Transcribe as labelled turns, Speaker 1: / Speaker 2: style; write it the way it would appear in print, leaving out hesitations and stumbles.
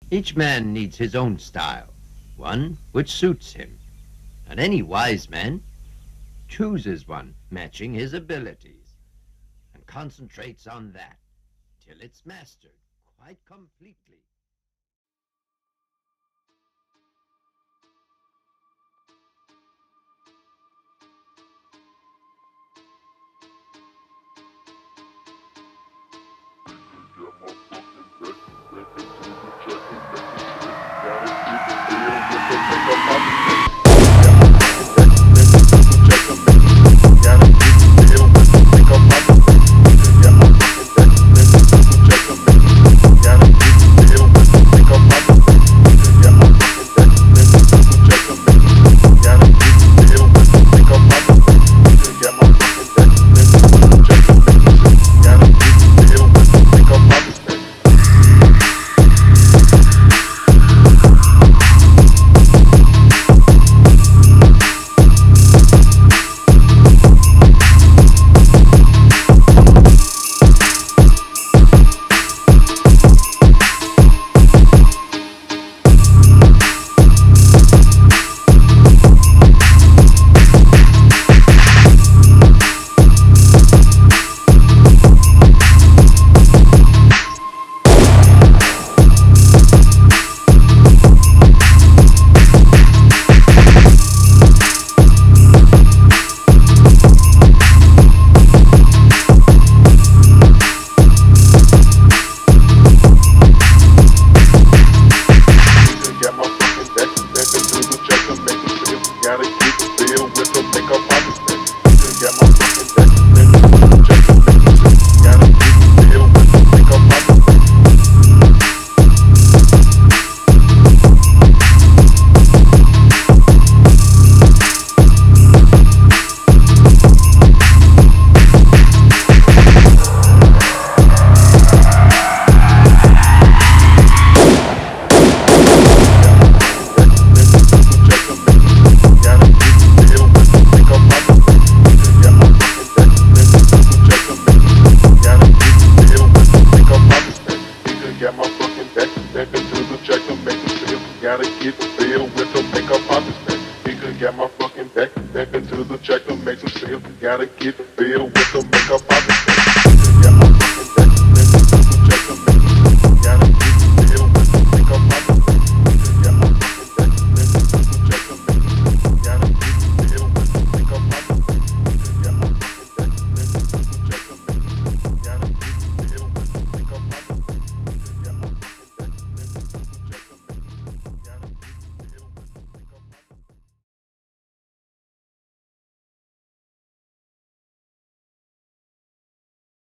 Speaker 1: Each man needs his own style, one which suits him. And any wise man chooses one matching his abilities and concentrates on that till it's mastered quite completely.
Speaker 2: Gotta get the bill with the makeup poppin'. He could get my fucking back into the check to make some sales. Gotta get the bill with the makeup poppin'.